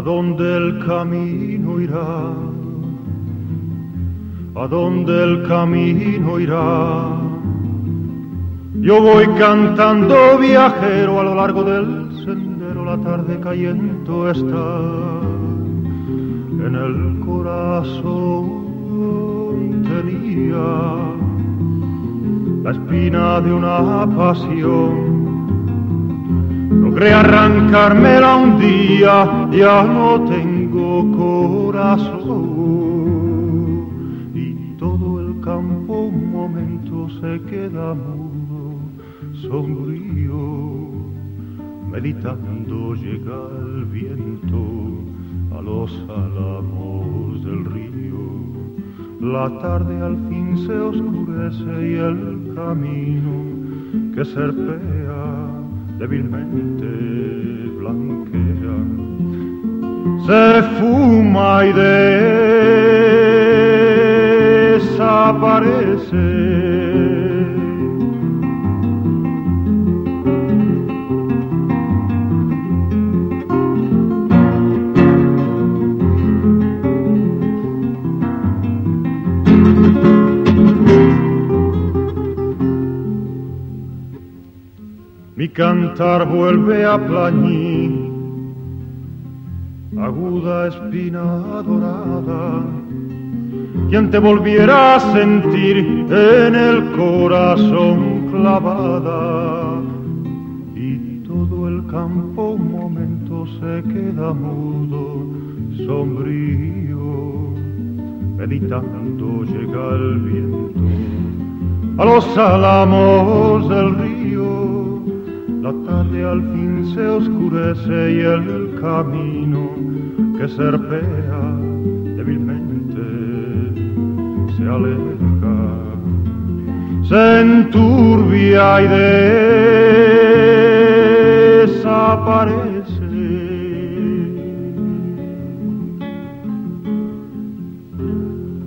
dónde el camino irá? ¿A dónde el camino irá? Yo voy cantando viajero a lo largo del sendero, la tarde cayendo está en el corazón. Tenía la espina de una pasión, logré arrancármela un día, ya no tengo corazón. Y todo el campo un momento se queda mudo, sombrío, meditando llega el viento a los álamos del río. La tarde al fin se oscurece y el camino que serpea débilmente blanquea, se fuma y desaparece. Mi cantar vuelve a plañir, aguda espina dorada. Quien te volviera a sentir en el corazón clavada. Y todo el campo un momento se queda mudo, sombrío, meditando llega el viento a los álamos del río. La tarde al fin se oscurece y el camino que serpea débilmente se aleja, se enturbia y desaparece.